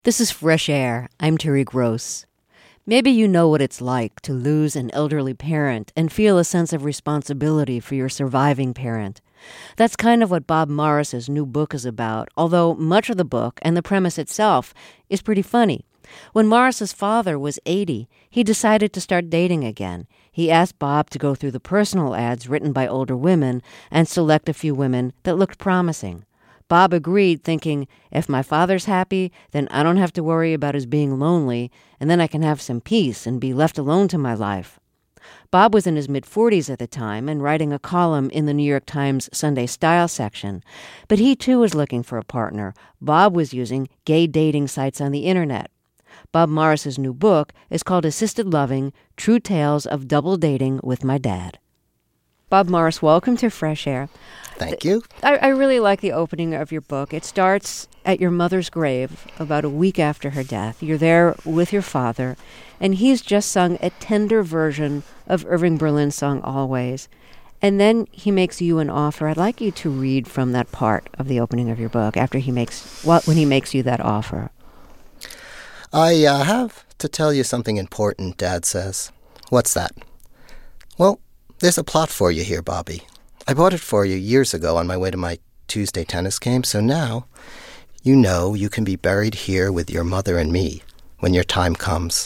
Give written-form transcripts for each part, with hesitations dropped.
This is Fresh Air. I'm Terry Gross. Maybe you know what it's like to lose an elderly parent and feel a sense of responsibility for your surviving parent. That's kind of what Bob Morris's new book is about, although much of the book and the premise itself is pretty funny. When Morris's father was 80, he decided to start dating again. He asked Bob to go through the personal ads written by older women and select a few women that looked promising. Bob agreed, thinking, if my father's happy, then I don't have to worry about his being lonely, and then I can have some peace and be left alone to my life. Bob was in his mid-40s at the time and writing a column in the New York Times Sunday Style section. But he too was looking for a partner. Bob was using gay dating sites on the internet. Bob Morris's new book is called Assisted Loving: True Tales of Double Dating with My Dad. Bob Morris, welcome to Fresh Air. Thank you. I really like the opening of your book. It starts at your mother's grave about a week after her death. You're there with your father, and he's just sung a tender version of Irving Berlin's song Always. And then he makes you an offer. I'd like you to read from that part of the opening of your book when he makes you that offer. I have to tell you something important, Dad says. What's that? Well, there's a plot for you here, Bobby. I bought it for you years ago on my way to my Tuesday tennis game, so now you know you can be buried here with your mother and me when your time comes.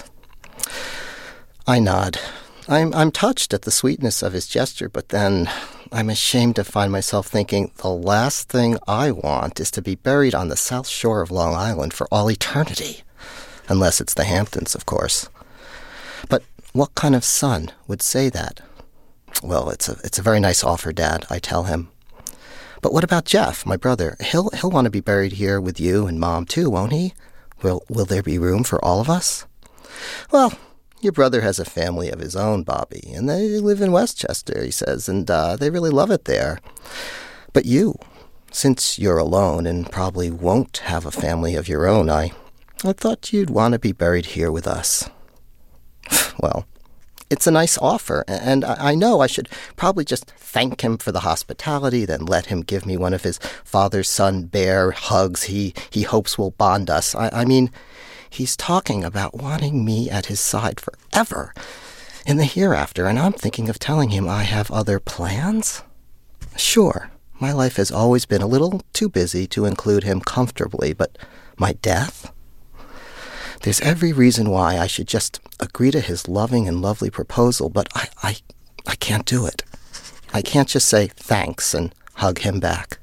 I nod. I'm touched at the sweetness of his gesture, but then I'm ashamed to find myself thinking the last thing I want is to be buried on the south shore of Long Island for all eternity. Unless it's the Hamptons, of course. But what kind of son would say that? Well, it's a very nice offer, Dad, I tell him. But what about Jeff, my brother? He'll want to be buried here with you and Mom too, won't he? Will there be room for all of us? Well, your brother has a family of his own, Bobby, and they live in Westchester, he says, and they really love it there. But you, since you're alone and probably won't have a family of your own, I thought you'd want to be buried here with us. Well, it's a nice offer, and I know I should probably just thank him for the hospitality, then let him give me one of his father-son bear hugs he hopes will bond us. I mean, he's talking about wanting me at his side forever in the hereafter, and I'm thinking of telling him I have other plans. Sure, my life has always been a little too busy to include him comfortably, but my death? There's every reason why I should just agree to his loving and lovely proposal, but I can't do it. I can't just say thanks and hug him back.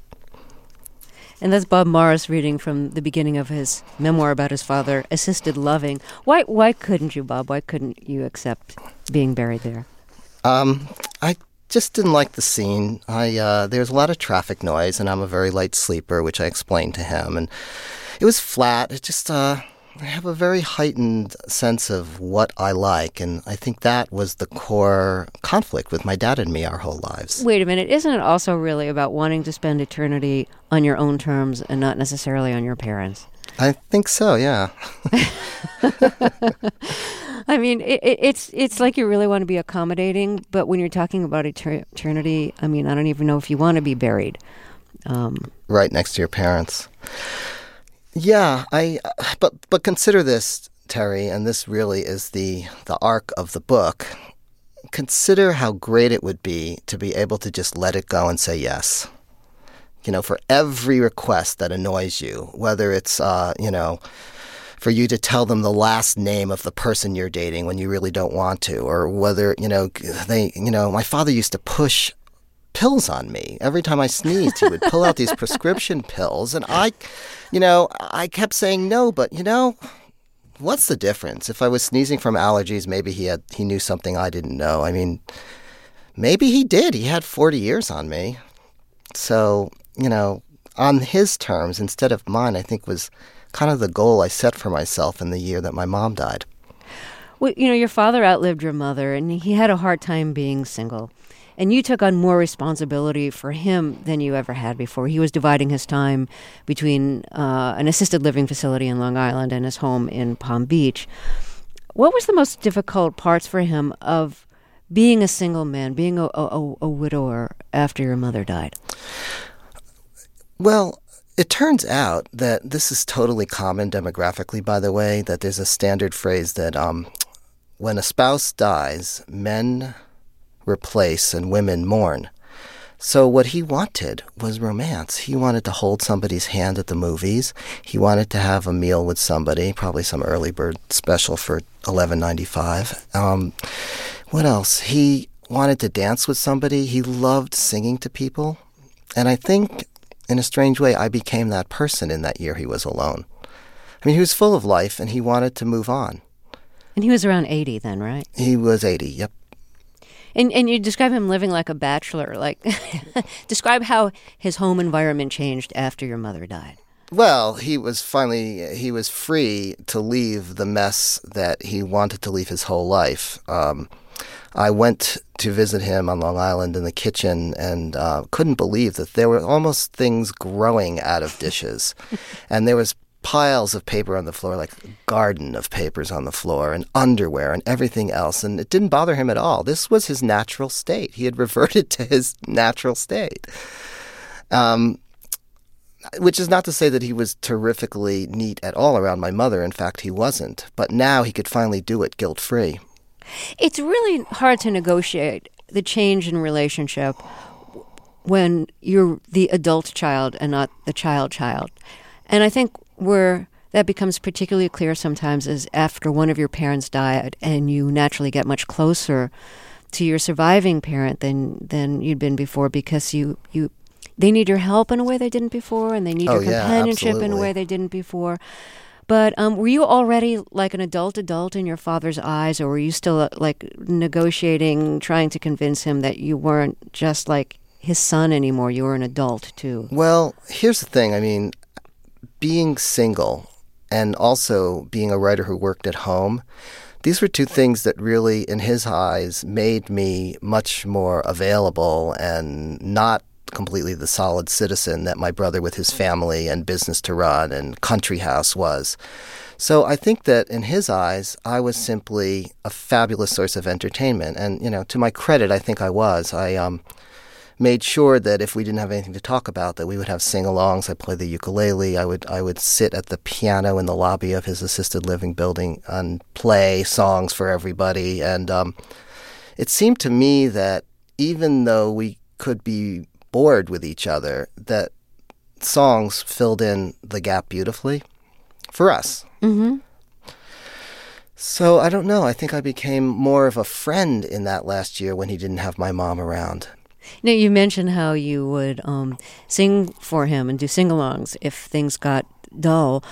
And that's Bob Morris reading from the beginning of his memoir about his father, Assisted Loving. Why couldn't you, Bob? Why couldn't you accept being buried there? I just didn't like the scene. There's a lot of traffic noise, and I'm a very light sleeper, which I explained to him. And it was flat. It just, I have a very heightened sense of what I like, and I think that was the core conflict with my dad and me our whole lives. Wait a minute. Isn't it also really about wanting to spend eternity on your own terms and not necessarily on your parents? I think so, yeah. I mean, it's like you really want to be accommodating, but when you're talking about eternity, I mean, I don't even know if you want to be buried. Right next to your parents. Yeah, but consider this, Terry, and this really is the arc of the book. Consider how great it would be to be able to just let it go and say yes. For every request that annoys you, whether it's, for you to tell them the last name of the person you're dating when you really don't want to, or whether, my father used to push pills on me. Every time I sneezed, he would pull out these prescription pills, and I kept saying no, but what's the difference? If I was sneezing from allergies, maybe he knew something I didn't know. I mean, maybe he did. He had 40 years on me. So, on his terms instead of mine, I think was kind of the goal I set for myself in the year that my mom died. Well, your father outlived your mother, and he had a hard time being single. And you took on more responsibility for him than you ever had before. He was dividing his time between an assisted living facility in Long Island and his home in Palm Beach. What was the most difficult parts for him of being a single man, being a widower after your mother died? Well, It turns out that this is totally common demographically, by the way, that there's a standard phrase that when a spouse dies, men replace and women mourn. So what he wanted was romance. He wanted to hold somebody's hand at the movies. He wanted to have a meal with somebody, probably some early bird special for $11.95. What else? He wanted to dance with somebody. He loved singing to people. And I think, in a strange way, I became that person in that year he was alone. I mean, he was full of life, and he wanted to move on. And he was around 80 then, right? He was 80, yep. And you describe him living like a bachelor. Like, describe how his home environment changed after your mother died. Well, he was free to leave the mess that he wanted to leave his whole life. I went to visit him on Long Island in the kitchen and couldn't believe that there were almost things growing out of dishes. And there was piles of paper on the floor, like a garden of papers on the floor, and underwear and everything else. And it didn't bother him at all. This was his natural state. He had reverted to his natural state. Which is not to say that he was terrifically neat at all around my mother. In fact, he wasn't. But now he could finally do it guilt-free. It's really hard to negotiate the change in relationship when you're the adult child and not the child. And I think where that becomes particularly clear sometimes is after one of your parents died and you naturally get much closer to your surviving parent than you'd been before because they need your help in a way they didn't before, and they need your companionship in a way they didn't before. But were you already like an adult in your father's eyes, or were you still like negotiating, trying to convince him that you weren't just like his son anymore, you were an adult too? Well, here's the thing. I mean, being single and also being a writer who worked at home, these were two things that really, in his eyes, made me much more available and not completely the solid citizen that my brother with his family and business to run and country house was. So I think that in his eyes, I was simply a fabulous source of entertainment. And, you know, to my credit, I think I was. I made sure that if we didn't have anything to talk about, that we would have sing-alongs. I played the ukulele. I would sit at the piano in the lobby of his assisted living building and play songs for everybody. And it seemed to me that even though we could be bored with each other, that songs filled in the gap beautifully for us. Mm-hmm. So I don't know. I think I became more of a friend in that last year when he didn't have my mom around. Now, you mentioned how you would sing for him and do sing-alongs if things got dull.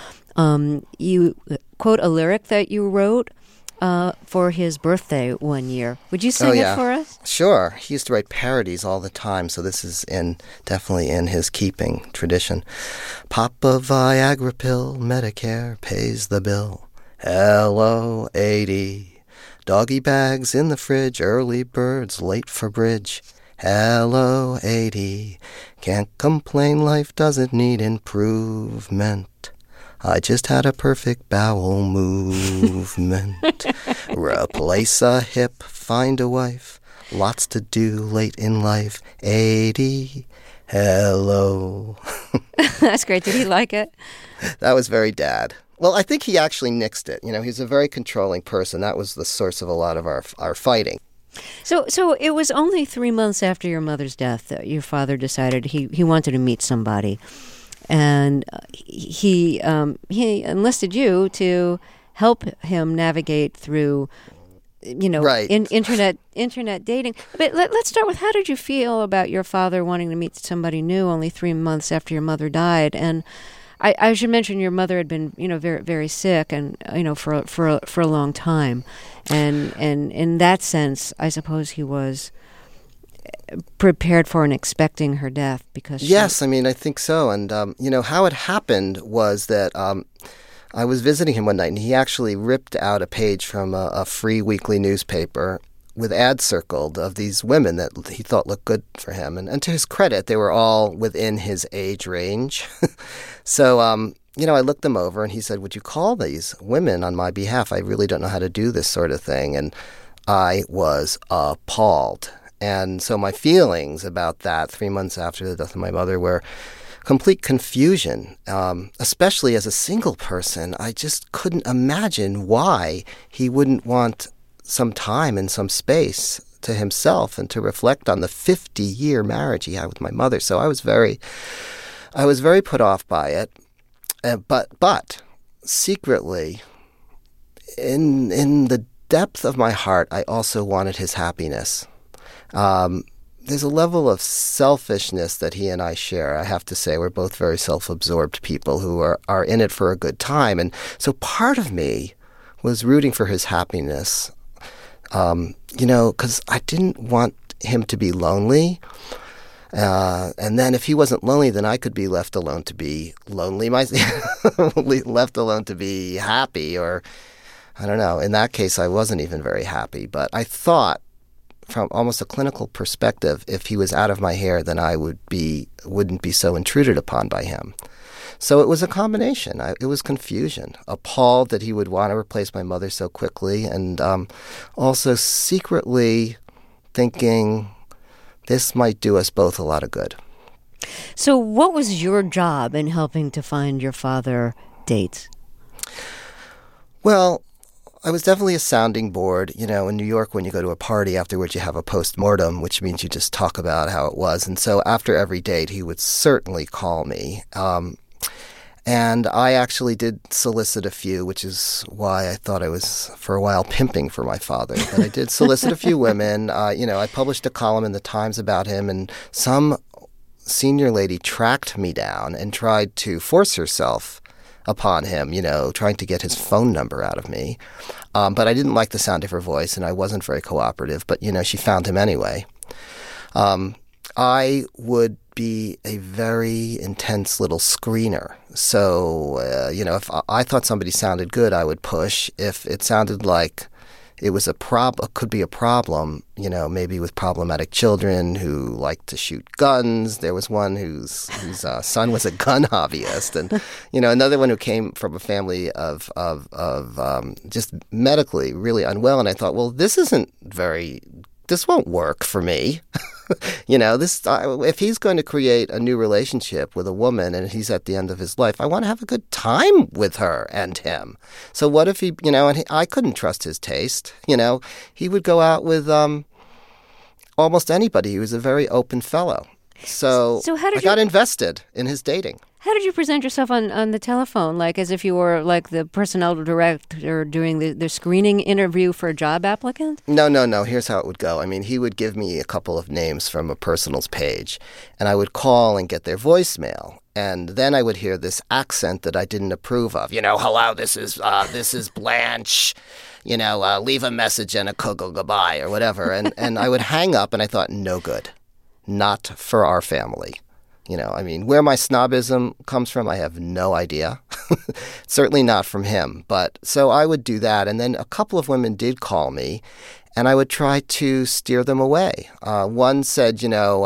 You quote a lyric that you wrote for his birthday one year. Would you sing it for us? Sure. He used to write parodies all the time, so this is definitely in his keeping tradition. Pop a Viagra pill, Medicare pays the bill. Hello, 80. Doggy bags in the fridge, early birds late for bridge. Hello, 80. Can't complain, life doesn't need improvement. I just had a perfect bowel movement. Replace a hip, find a wife. Lots to do late in life. 80. Hello. That's great. Did he like it? That was very Dad. Well, I think he actually nixed it. You know, he's a very controlling person. That was the source of a lot of our fighting. So it was only 3 months after your mother's death that your father decided he wanted to meet somebody. And he enlisted you to help him navigate through, you know, right. internet dating. But let's start with, how did you feel about your father wanting to meet somebody new only 3 months after your mother died? And I should mention your mother had been, you know, very, very sick, and you know, for a long time, and in that sense, I suppose he was prepared for and expecting her death because yes, I mean, I think so. And you know, how it happened was that I was visiting him one night, and he actually ripped out a page from a free weekly newspaper with ads circled of these women that he thought looked good for him. And to his credit, they were all within his age range. So, you know, I looked them over, and he said, would you call these women on my behalf? I really don't know how to do this sort of thing. And I was appalled. And so my feelings about that 3 months after the death of my mother were, complete confusion, especially as a single person. I just couldn't imagine why he wouldn't want some time and some space to himself and to reflect on the 50-year marriage he had with my mother. So I was very put off by it. But secretly, in the depth of my heart, I also wanted his happiness. There's a level of selfishness that he and I share. I have to say, we're both very self-absorbed people who are in it for a good time. And so part of me was rooting for his happiness, because I didn't want him to be lonely. And then if he wasn't lonely, then I could be left alone to be lonely, left alone to be happy, or I don't know. In that case, I wasn't even very happy. But I thought, from almost a clinical perspective, if he was out of my hair, then I wouldn't be so intruded upon by him. So it was a combination. It was confusion, appalled that he would want to replace my mother so quickly, and also secretly thinking this might do us both a lot of good. So what was your job in helping to find your father dates? Well, I was definitely a sounding board. In New York, when you go to a party, afterwards you have a post-mortem, which means you just talk about how it was. And so after every date, he would certainly call me. And I actually did solicit a few, which is why I thought I was, for a while, pimping for my father. But I did solicit a few women. I published a column in the Times about him, and some senior lady tracked me down and tried to force herself upon him, trying to get his phone number out of me. But I didn't like the sound of her voice, and I wasn't very cooperative. But, she found him anyway. I would be a very intense little screener. So, if I thought somebody sounded good, I would push. If it sounded like it was could be a problem, maybe with problematic children who liked to shoot guns. There was one whose son was a gun hobbyist, and another one who came from a family of just medically really unwell. And I thought, well, this won't work for me. If he's going to create a new relationship with a woman and he's at the end of his life, I want to have a good time with her and him. So what if he, I couldn't trust his taste. He would go out with almost anybody. He was a very open fellow. So I got invested in his dating. How did you present yourself on the telephone, like as if you were like the personnel director doing the screening interview for a job applicant? No. Here's how it would go. I mean, he would give me a couple of names from a personals page, and I would call and get their voicemail. And then I would hear this accent that I didn't approve of. Hello, this is Blanche. Leave a message and a goodbye or whatever. And I would hang up, and I thought, no good. Not for our family. Where my snobism comes from, I have no idea. Certainly not from him. But so I would do that. And then a couple of women did call me, and I would try to steer them away. One said,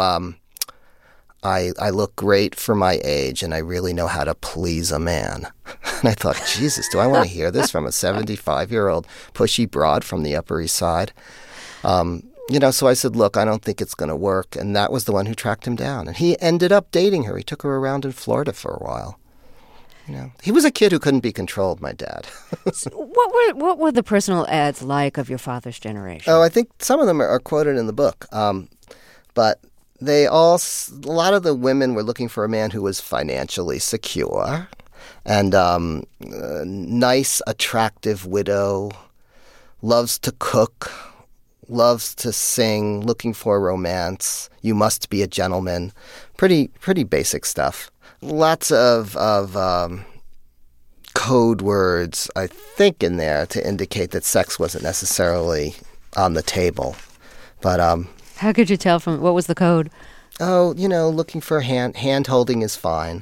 I look great for my age, and I really know how to please a man. And I thought, Jesus, do I want to hear this from a 75-year-old pushy broad from the Upper East Side? So I said, look, I don't think it's going to work. And that was the one who tracked him down. And he ended up dating her. He took her around in Florida for a while. He was a kid who couldn't be controlled, my dad. So what were the personal ads like of your father's generation? Oh, I think some of them are quoted in the book. But a lot of the women were looking for a man who was financially secure and nice, attractive widow, loves to cook, loves to sing, looking for romance. You must be a gentleman. Pretty basic stuff. Lots of code words, I think, in there to indicate that sex wasn't necessarily on the table. But how could you tell from what was the code? Oh, looking for hand holding is fine.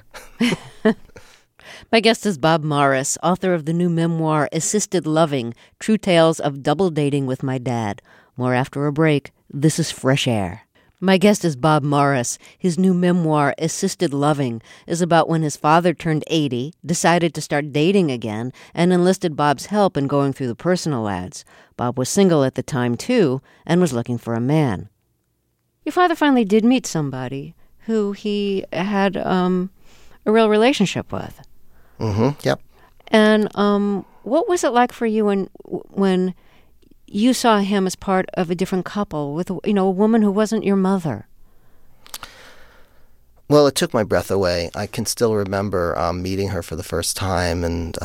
My guest is Bob Morris, author of the new memoir, Assisted Loving, True Tales of Double Dating with My Dad. More after a break. This is Fresh Air. My guest is Bob Morris. His new memoir, Assisted Loving, is about when his father turned 80, decided to start dating again, and enlisted Bob's help in going through the personal ads. Bob was single at the time, too, and was looking for a man. Your father finally did meet somebody who he had a real relationship with. Yep. And what was it like for you when you saw him as part of a different couple with, a woman who wasn't your mother? Well, it took my breath away. I can still remember meeting her for the first time, and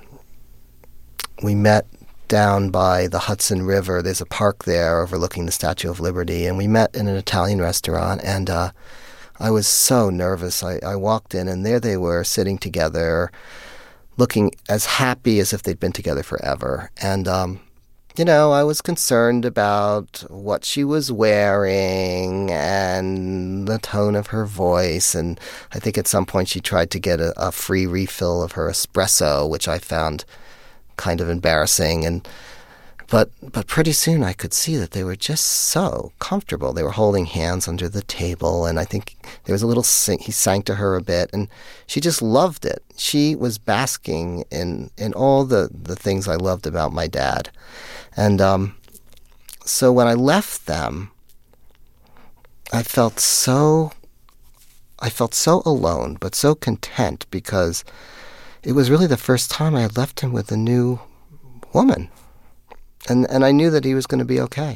we met down by the Hudson River. There's a park there overlooking the Statue of Liberty, and we met in an Italian restaurant, and I was so nervous. I walked in, and there they were sitting together, looking as happy as if they'd been together forever. And, I was concerned about what she was wearing and the tone of her voice. And I think at some point she tried to get a free refill of her espresso, which I found kind of embarrassing. But pretty soon I could see that they were just so comfortable. They were holding hands under the table, and I think there was a little he sang to her a bit, and she just loved it. She was basking in all the things I loved about my dad. And so when I left them, I felt so alone, but so content, because it was really the first time I had left him with a new woman. And I knew that he was going to be okay.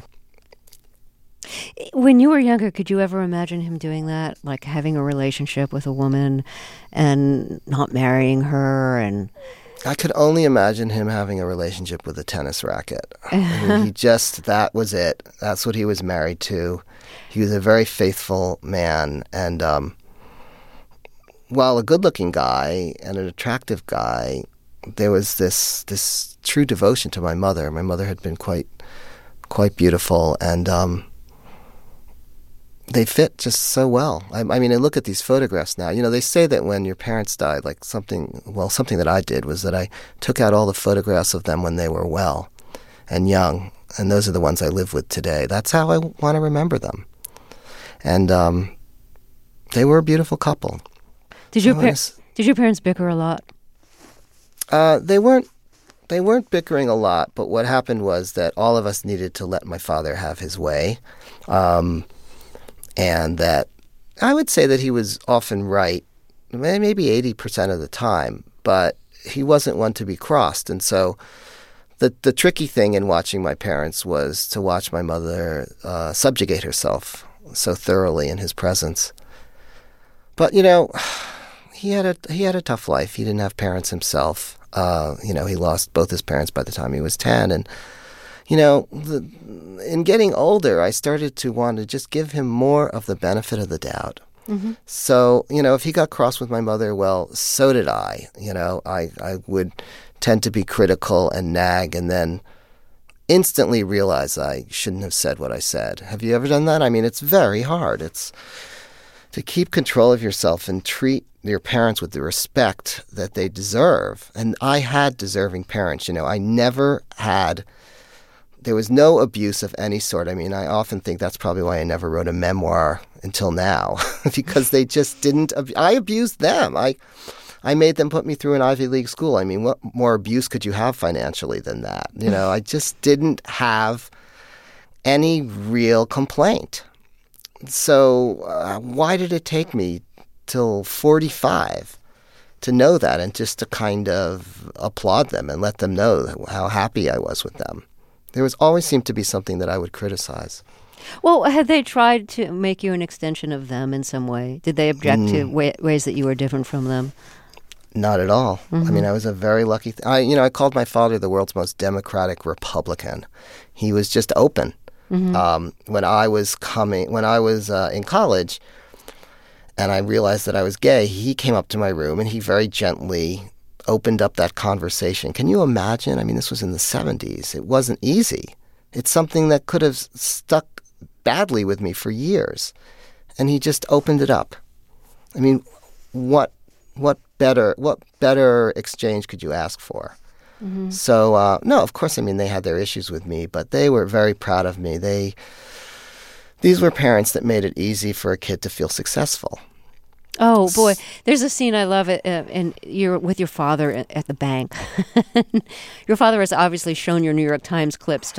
When you were younger, could you ever imagine him doing that? Like having a relationship with a woman and not marrying her? And I could only imagine him having a relationship with a tennis racket. I mean, that was it. That's what he was married to. He was a very faithful man. And while a good-looking guy and an attractive guy, there was this true devotion to my mother. My mother had been quite beautiful, and they fit just so well. I mean, I look at these photographs now. They say that when your parents died, like something that I did was that I took out all the photographs of them when they were well and young, and those are the ones I live with today. That's how I want to remember them. And they were a beautiful couple. Did your parents bicker a lot? They weren't bickering a lot, but what happened was that all of us needed to let my father have his way, and that I would say that he was often right, maybe 80% of the time, but he wasn't one to be crossed. And so the tricky thing in watching my parents was to watch my mother subjugate herself so thoroughly in his presence. But, he had a tough life. He didn't have parents himself. He lost both his parents by the time he was 10. And, in getting older, I started to want to just give him more of the benefit of the doubt. Mm-hmm. So, if he got cross with my mother, well, so did I. I would tend to be critical and nag, and then instantly realize I shouldn't have said what I said. Have you ever done that? I mean, it's very hard. It's to keep control of yourself and treat your parents with the respect that they deserve. And I had deserving parents. There was no abuse of any sort. I mean, I often think that's probably why I never wrote a memoir until now, because they just didn't. I abused them. I made them put me through an Ivy League school. I mean, what more abuse could you have financially than that? I just didn't have any real complaint. So why did it take me till 45 to know that, and just to kind of applaud them and let them know how happy I was with them? There always seemed to be something that I would criticize. Well, had they tried to make you an extension of them in some way? Did they object to ways that you were different from them? Not at all. Mm-hmm. I mean, I was a very lucky... I called my father the world's most democratic Republican. He was just open. Mm-hmm. When I was in college, and I realized that I was gay, he came up to my room and he very gently opened up that conversation. Can you imagine? I mean, this was in the 70s. It wasn't easy. It's something that could have stuck badly with me for years. And he just opened it up. I mean, what better exchange could you ask for? Mm-hmm. So, no, of course, I mean, they had their issues with me, but they were very proud of me. These were parents that made it easy for a kid to feel successful. Oh, boy. There's a scene, I love it, and you're with your father at the bank. Your father has obviously shown your New York Times clips to,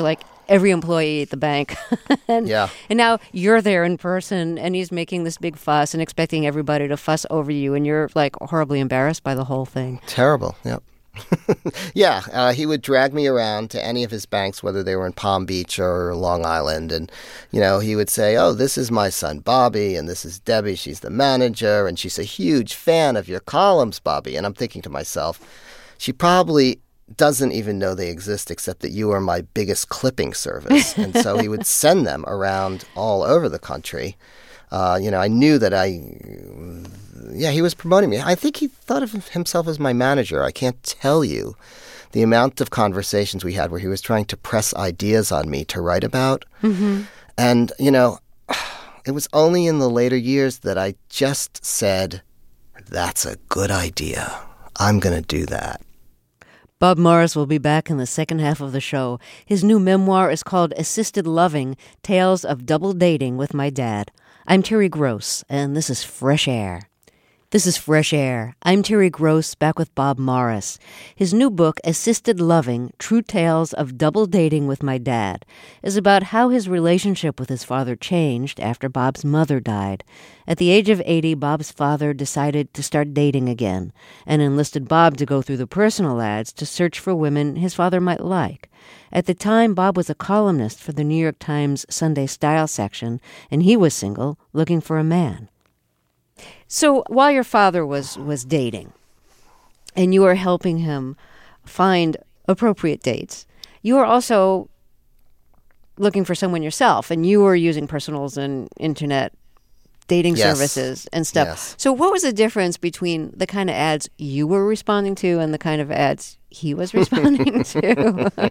every employee at the bank. and now you're there in person, and he's making this big fuss and expecting everybody to fuss over you, and you're like horribly embarrassed by the whole thing. Terrible, yep. He would drag me around to any of his banks, whether they were in Palm Beach or Long Island. And, he would say, oh, this is my son, Bobby, and this is Debbie. She's the manager, and she's a huge fan of your columns, Bobby. And I'm thinking to myself, she probably doesn't even know they exist, except that you are my biggest clipping service. And so he would send them around all over the country. I knew that he was promoting me. I think he thought of himself as my manager. I can't tell you the amount of conversations we had where he was trying to press ideas on me to write about. Mm-hmm. And, it was only in the later years that I just said, that's a good idea. I'm going to do that. Bob Morris will be back in the second half of the show. His new memoir is called Assisted Loving, Tales of Double Dating with My Dad. I'm Terry Gross, and this is Fresh Air. This is Fresh Air. I'm Terry Gross, back with Bob Morris. His new book, Assisted Loving, True Tales of Double Dating with My Dad, is about how his relationship with his father changed after Bob's mother died. At the age of 80, Bob's father decided to start dating again and enlisted Bob to go through the personal ads to search for women his father might like. At the time, Bob was a columnist for the New York Times Sunday Style section, and he was single, looking for a man. So while your father was dating, and you were helping him find appropriate dates, you were also looking for someone yourself, and you were using personals and internet dating services and stuff. Yes. So what was the difference between the kind of ads you were responding to and the kind of ads he was responding to?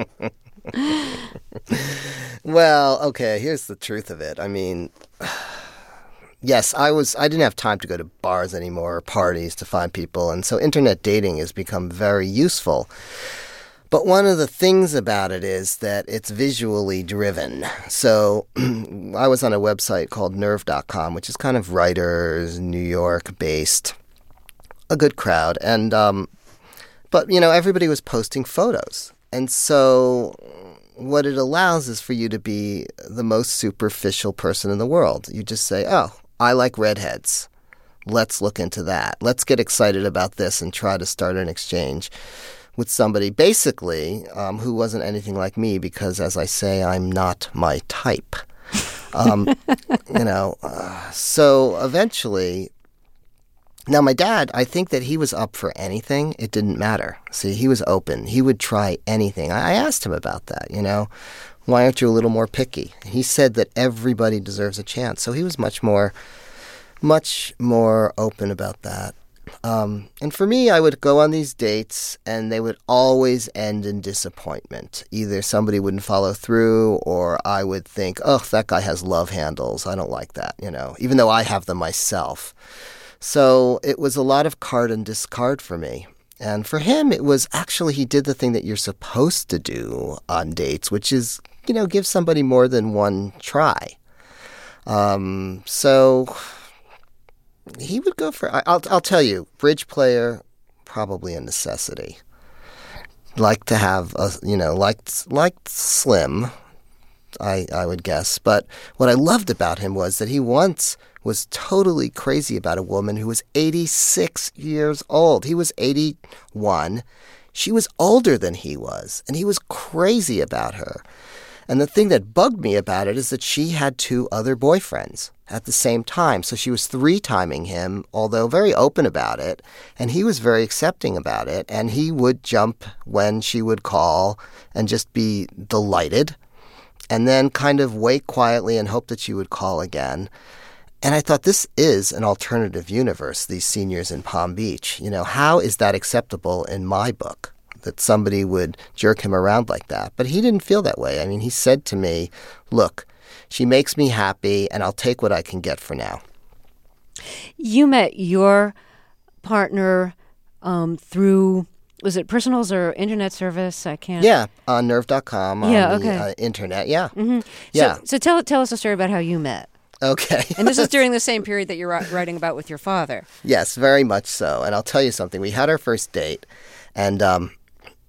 Well, okay, here's the truth of it. I mean, yes, I didn't have time to go to bars anymore or parties to find people, and so internet dating has become very useful. But one of the things about it is that it's visually driven. So I was on a website called Nerve.com, which is kind of writers, New York-based, a good crowd. And but, everybody was posting photos. And so what it allows is for you to be the most superficial person in the world. You just say, oh, I like redheads. Let's look into that. Let's get excited about this and try to start an exchange with somebody basically who wasn't anything like me because, as I say, I'm not my type. So eventually, now my dad, I think that he was up for anything. It didn't matter. See, he was open. He would try anything. I asked him about that, Why aren't you a little more picky? He said that everybody deserves a chance. So he was much more open about that. And for me, I would go on these dates, and they would always end in disappointment. Either somebody wouldn't follow through, or I would think, oh, that guy has love handles. I don't like that, even though I have them myself. So it was a lot of card and discard for me. And for him, it was actually he did the thing that you're supposed to do on dates, which is, give somebody more than one try. So he would go for, I'll tell you, bridge player, probably a necessity. Like to have, like Slim, I would guess. But what I loved about him was that he once was totally crazy about a woman who was 86 years old. He was 81. She was older than he was, and he was crazy about her. And the thing that bugged me about it is that she had 2 other boyfriends at the same time. So she was 3-timing him, although very open about it. And he was very accepting about it. And he would jump when she would call and just be delighted. And then kind of wait quietly and hope that she would call again. And I thought, this is an alternative universe, these seniors in Palm Beach. How is that acceptable in my book? That somebody would jerk him around like that. But he didn't feel that way. I mean, he said to me, look, she makes me happy, and I'll take what I can get for now. You met your partner through, was it personals or internet service? I can't. Yeah, on Nerve.com, on the internet, yeah. Mm-hmm. Yeah. So tell us a story about how you met. Okay. And this is during the same period that you're writing about with your father. Yes, very much so. And I'll tell you something. We had our first date, and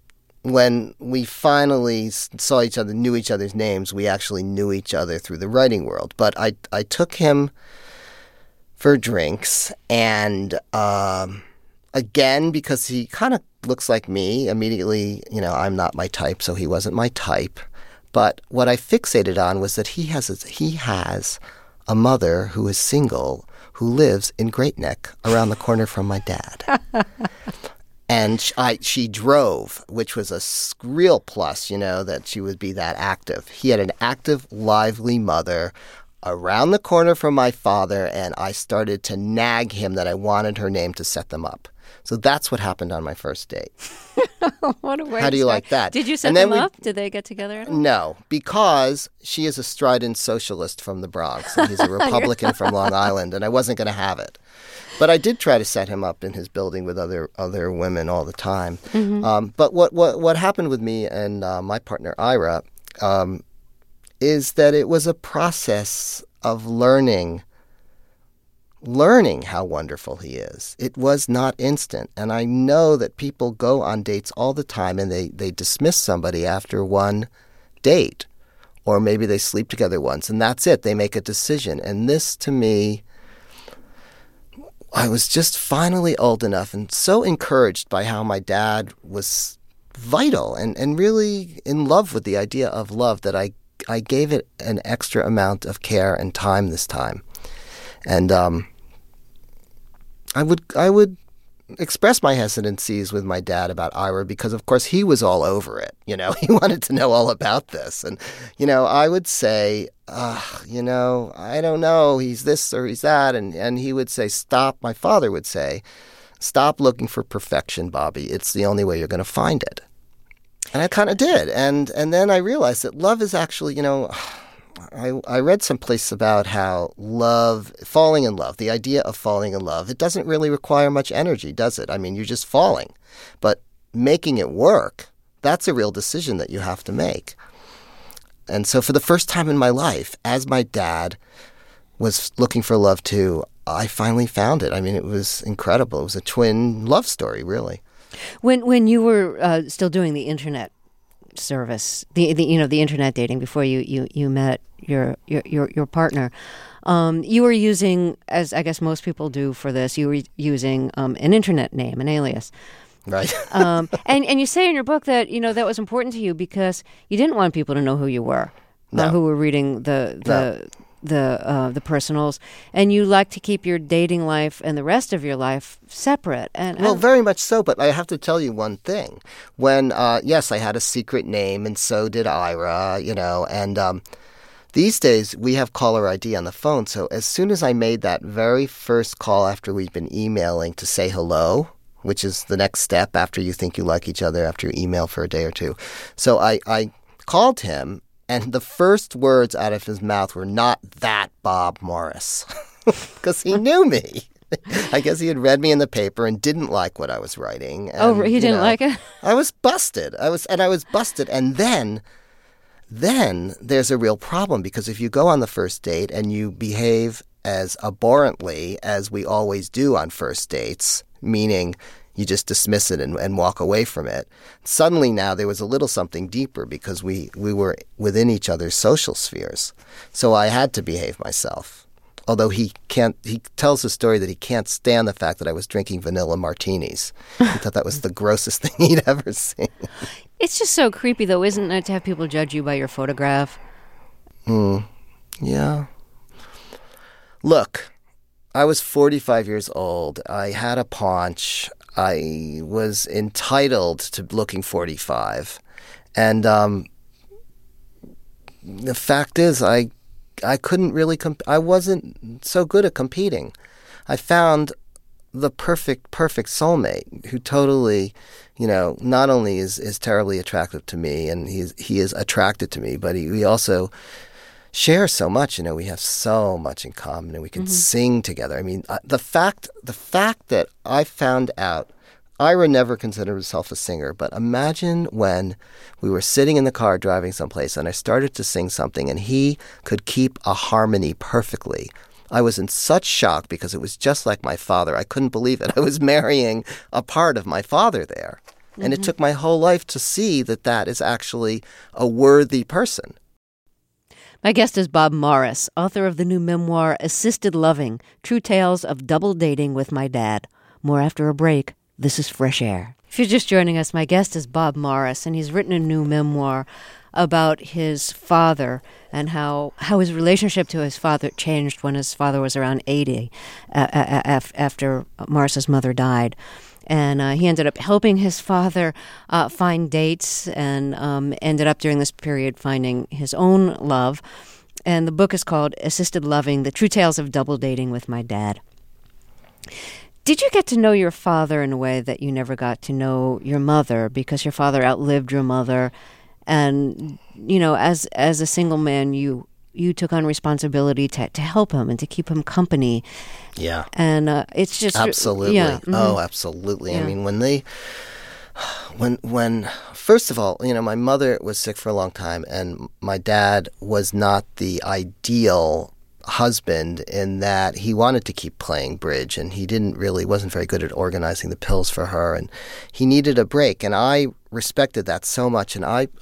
when we finally saw each other, knew each other's names, we actually knew each other through the writing world. But I took him for drinks, and again, because he kind of looks like me, immediately, I'm not my type, so he wasn't my type. But what I fixated on was that he has a mother who is single, who lives in Great Neck, around the corner from my dad. And she drove, which was a real plus, that she would be that active. He had an active, lively mother around the corner from my father, and I started to nag him that I wanted her name to set them up. So that's what happened on my first date. What a weird How do you like that? Did you set them up? Did they get together at all? No, because she is a strident socialist from the Bronx, and he's a Republican from Long Island, and I wasn't going to have it. But I did try to set him up in his building with other women all the time. Mm-hmm. But what happened with me and my partner Ira is that it was a process of learning how wonderful he is. It was not instant. And I know that people go on dates all the time and they dismiss somebody after one date. Or maybe they sleep together once and that's it. They make a decision. And this, to me, I was just finally old enough and so encouraged by how my dad was vital and really in love with the idea of love that I gave it an extra amount of care and time this time. And I would express my hesitancies with my dad about Ira because, of course, he was all over it. He wanted to know all about this. And, I would say, I don't know, he's this or he's that. And he would say, stop. My father would say, stop looking for perfection, Bobby. It's the only way you're going to find it. And I kind of did. And then I realized that love is actually, I read someplace about how falling in love, the idea of falling in love, it doesn't really require much energy, does it? I mean, you're just falling. But making it work, that's a real decision that you have to make. And so for the first time in my life, as my dad was looking for love too, I finally found it. I mean, it was incredible. It was a twin love story, really. When you were still doing the internet service, the internet dating before you met your partner, you were using, as I guess most people do for this, you were using an internet name, an alias. Right. And you say in your book that that was important to you because you didn't want people to know who you were, who were reading the personals, and you like to keep your dating life and the rest of your life separate. Well, very much so, but I have to tell you one thing. When, yes, I had a secret name, and so did Ira, and these days we have caller ID on the phone, so as soon as I made that very first call after we've been emailing to say hello, which is the next step after you think you like each other after you email for a day or two, so I called him, and the first words out of his mouth were not that Bob Morris, because he knew me. I guess he had read me in the paper and didn't like what I was writing. And, he didn't like it? I was busted. I was busted. And then there's a real problem, because if you go on the first date and you behave as abhorrently as we always do on first dates, meaning you just dismiss it and walk away from it. Suddenly now there was a little something deeper because we were within each other's social spheres. So I had to behave myself. Although he tells the story that he can't stand the fact that I was drinking vanilla martinis. He thought that was the grossest thing he'd ever seen. It's just so creepy, though, isn't it, to have people judge you by your photograph? Yeah. Look, I was 45 years old. I had a paunch. I was entitled to looking 45. And the fact is, I couldn't really I wasn't so good at competing. I found the perfect soulmate who totally, not only is terribly attractive to me, and he is attracted to me, but we also share so much. We have so much in common, and we can sing together. I mean, the fact that I found out, Ira never considered himself a singer, but imagine when we were sitting in the car driving someplace and I started to sing something and he could keep a harmony perfectly. I was in such shock because it was just like my father. I couldn't believe it. I was marrying a part of my father there. And it took my whole life to see that that is actually a worthy person. My guest is Bob Morris, author of the new memoir, Assisted Loving, True Tales of Double Dating with My Dad. More after a break. This is Fresh Air. If you're just joining us, my guest is Bob Morris, and he's written a new memoir about his father and how his relationship to his father changed when his father was around 80 after Morris's mother died. And he ended up helping his father find dates and ended up during this period finding his own love. And the book is called Assisted Loving, The True Tales of Double Dating with My Dad. Did you get to know your father in a way that you never got to know your mother because your father outlived your mother? And, you know, as a single man, you took on responsibility to help him and to keep him company. Yeah. And it's just... Absolutely. Yeah. Mm-hmm. Oh, absolutely. Yeah. I mean, when first of all, you know, my mother was sick for a long time, and my dad was not the ideal husband in that he wanted to keep playing bridge, and he wasn't very good at organizing the pills for her, and he needed a break. And I respected that so much, and I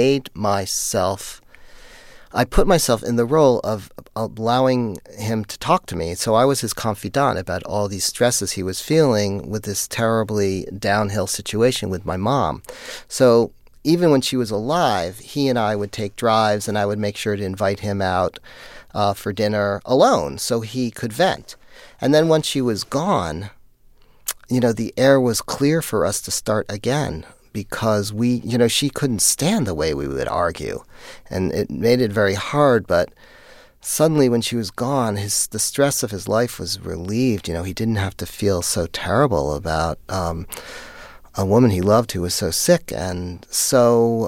put myself in the role of allowing him to talk to me. So I was his confidant about all these stresses he was feeling with this terribly downhill situation with my mom. So even when she was alive, he and I would take drives, and I would make sure to invite him out for dinner alone so he could vent. And then once she was gone, you know, the air was clear for us to start again, because she couldn't stand the way we would argue. And it made it very hard, but suddenly when she was gone, the stress of his life was relieved. You know, he didn't have to feel so terrible about a woman he loved who was so sick. And so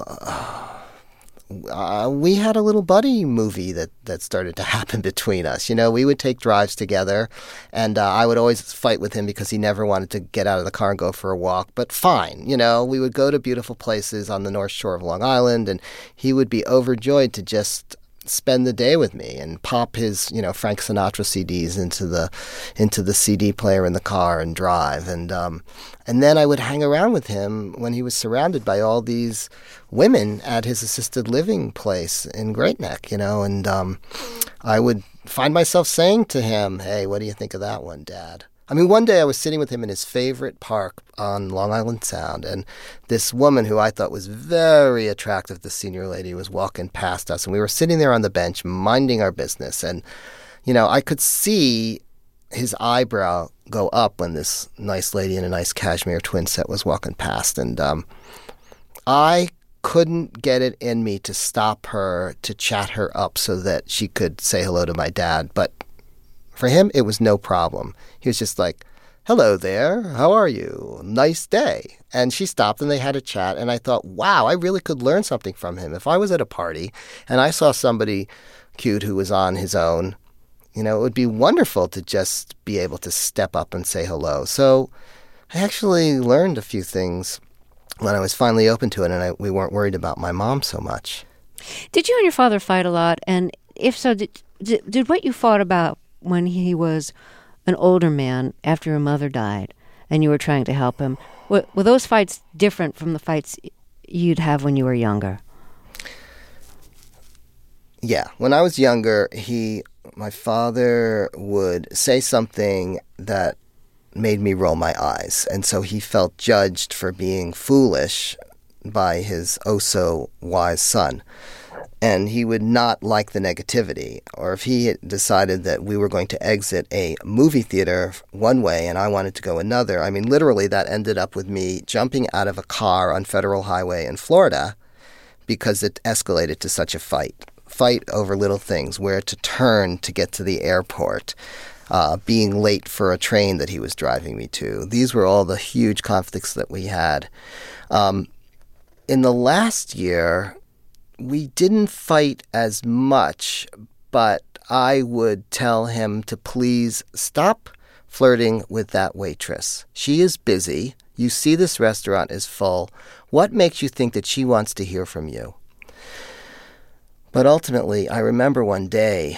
we had a little buddy movie that started to happen between us. You know, we would take drives together, and I would always fight with him because he never wanted to get out of the car and go for a walk. But fine, you know, we would go to beautiful places on the North Shore of Long Island, and he would be overjoyed to just spend the day with me and pop his, you know, Frank Sinatra CDs into the CD player in the car and drive. And then I would hang around with him when he was surrounded by all these women at his assisted living place in Great Neck, you know, and I would find myself saying to him, "Hey, what do you think of that one, Dad?" I mean, one day I was sitting with him in his favorite park on Long Island Sound, and this woman who I thought was very attractive, the senior lady, was walking past us, and we were sitting there on the bench minding our business, and, you know, I could see his eyebrow go up when this nice lady in a nice cashmere twin set was walking past, and I couldn't get it in me to stop her, to chat her up so that she could say hello to my dad, but for him, it was no problem. He was just like, "Hello there, how are you? Nice day." And she stopped and they had a chat, and I thought, wow, I really could learn something from him. If I was at a party and I saw somebody cute who was on his own, you know, it would be wonderful to just be able to step up and say hello. So I actually learned a few things when I was finally open to it, and we weren't worried about my mom so much. Did you and your father fight a lot? And if so, did what you fought about when he was an older man after your mother died and you were trying to help him, were those fights different from the fights you'd have when you were younger? Yeah. When I was younger, my father would say something that made me roll my eyes. And so he felt judged for being foolish by his oh-so-wise son. And he would not like the negativity. Or if he had decided that we were going to exit a movie theater one way and I wanted to go another, I mean, literally that ended up with me jumping out of a car on Federal Highway in Florida because it escalated to such a fight over little things, where to turn to get to the airport, being late for a train that he was driving me to. These were all the huge conflicts that we had. In the last year, we didn't fight as much, but I would tell him to please stop flirting with that waitress. She is busy. You see this restaurant is full. What makes you think that she wants to hear from you? But ultimately, I remember one day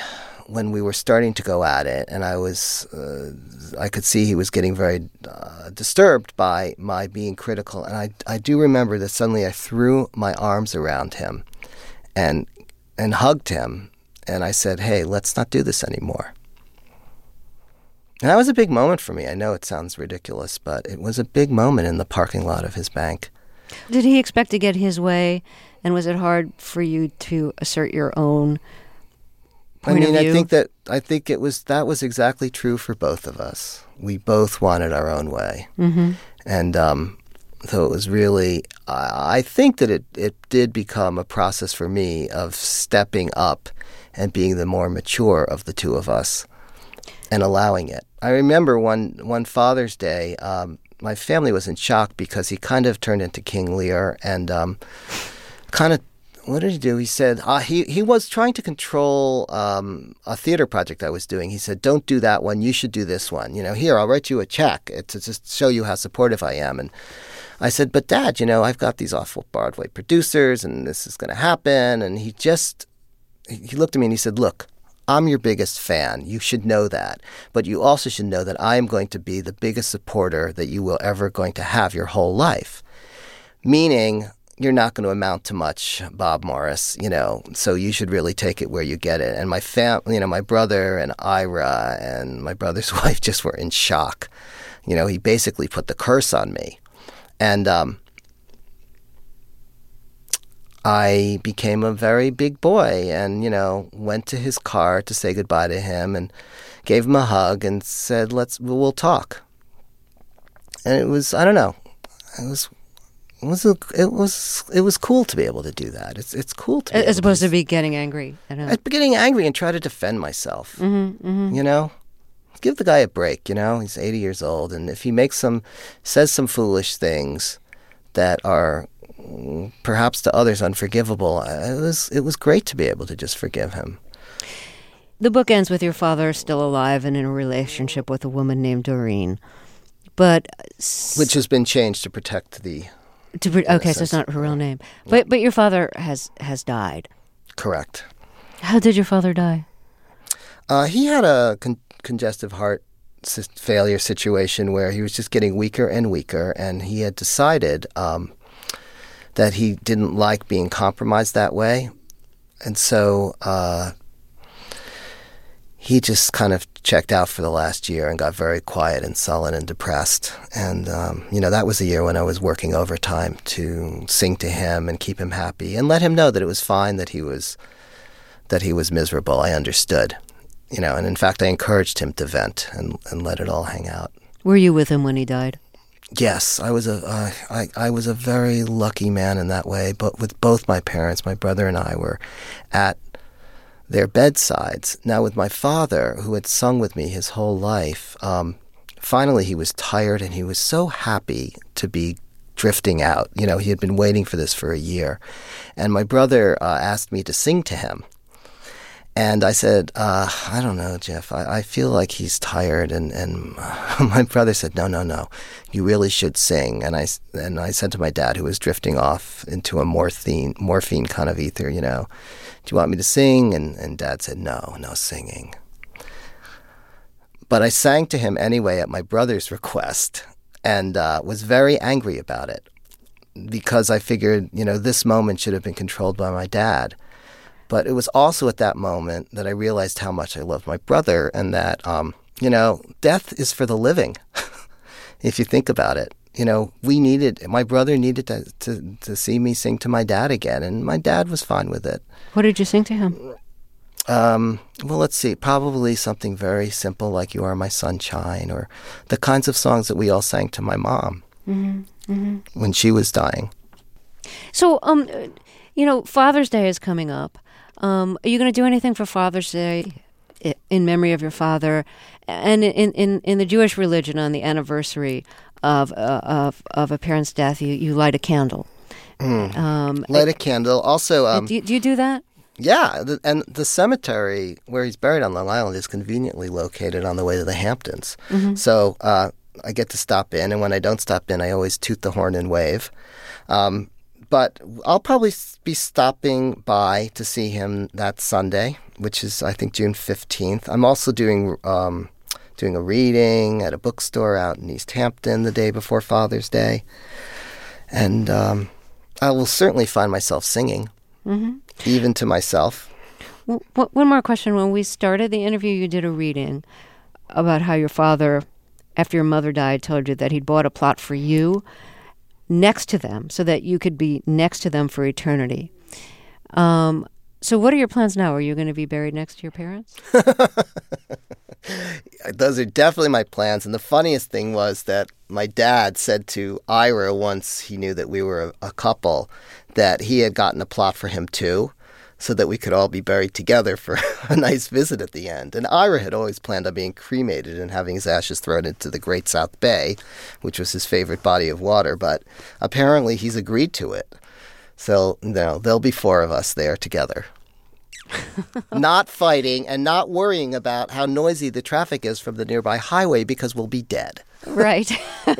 when we were starting to go at it, and I could see he was getting very disturbed by my being critical. And I do remember that suddenly I threw my arms around him and hugged him, and I said, "Hey, let's not do this anymore." And that was a big moment for me. I know it sounds ridiculous, but it was a big moment in the parking lot of his bank. Did he expect to get his way, and was it hard for you to assert your own point of view? I think that was exactly true for both of us. We both wanted our own way. Mm-hmm. And so it was really, I think that it did become a process for me of stepping up and being the more mature of the two of us and allowing it. I remember one Father's Day, my family was in shock because he kind of turned into King Lear and what did he do? He said he was trying to control a theater project I was doing. He said, "Don't do that one. You should do this one. Here, I'll write you a check to just show you how supportive I am." And I said, "But Dad, I've got these off-Broadway producers, and this is going to happen." And he looked at me and he said, "Look, I'm your biggest fan. You should know that. But you also should know that I am going to be the biggest supporter that you will ever going to have your whole life. Meaning, you're not going to amount to much, Bob Morris, so you should really take it where you get it." And my my brother and Ira and my brother's wife just were in shock. He basically put the curse on me. And I became a very big boy and, went to his car to say goodbye to him and gave him a hug and said, we'll talk. And it was, I don't know, it was cool to be able to do that. It's cool to be as opposed to be getting angry. Getting angry and try to defend myself. Mm-hmm, mm-hmm. Give the guy a break. He's 80 years old, and if he says some foolish things that are perhaps to others unforgivable, it was great to be able to just forgive him. The book ends with your father still alive and in a relationship with a woman named Doreen, which has been changed to protect the. Okay, so it's not her real name. But your father has died. Correct. How did your father die? He had a congestive heart failure situation where he was just getting weaker and weaker, and he had decided that he didn't like being compromised that way. And so he just kind of checked out for the last year and got very quiet and sullen and depressed. And, that was the year when I was working overtime to sing to him and keep him happy and let him know that it was fine that he was miserable. I understood, and in fact, I encouraged him to vent and let it all hang out. Were you with him when he died? Yes, I was a very lucky man in that way, but with both my parents, my brother and I were at their bedsides. Now with my father, who had sung with me his whole life, finally he was tired and he was so happy to be drifting out. He had been waiting for this for a year. And my brother asked me to sing to him. And I said, I don't know, Jeff, I feel like he's tired. And my brother said, no, you really should sing. And I said to my dad, who was drifting off into a morphine kind of ether, do you want me to sing? And Dad said, no singing. But I sang to him anyway at my brother's request and was very angry about it because I figured, this moment should have been controlled by my dad. But it was also at that moment that I realized how much I loved my brother and that, death is for the living, if you think about it. My brother needed to see me sing to my dad again, and my dad was fine with it. What did you sing to him? Well, let's see, probably something very simple like You Are My Sunshine, or the kinds of songs that we all sang to my mom when she was dying. So, Father's Day is coming up. Are you going to do anything for Father's Day in memory of your father? And in the Jewish religion, on the anniversary of a parent's death, you light a candle. Light a candle. Also, do you do that? Yeah, and the cemetery where he's buried on Long Island is conveniently located on the way to the Hamptons. Mm-hmm. So I get to stop in, and when I don't stop in, I always toot the horn and wave. But I'll probably be stopping by to see him that Sunday which is, I think, June 15th. I'm also doing a reading at a bookstore out in East Hampton the day before Father's Day. And I will certainly find myself singing, even to myself. Well, one more question. When we started the interview, you did a reading about how your father, after your mother died, told you that he'd bought a plot for you next to them so that you could be next to them for eternity. So what are your plans now? Are you going to be buried next to your parents? Those are definitely my plans. And the funniest thing was that my dad said to Ira once he knew that we were a couple that he had gotten a plot for him too, so that we could all be buried together for a nice visit at the end. And Ira had always planned on being cremated and having his ashes thrown into the Great South Bay, which was his favorite body of water. But apparently he's agreed to it. So, there'll be 4 of us there together. Not fighting and not worrying about how noisy the traffic is from the nearby highway because we'll be dead. Right.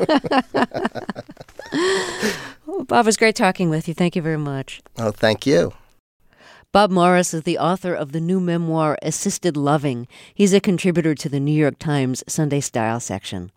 Well, Bob, it was great talking with you. Thank you very much. Oh, thank you. Bob Morris is the author of the new memoir, Assisted Loving. He's a contributor to the New York Times Sunday Style section.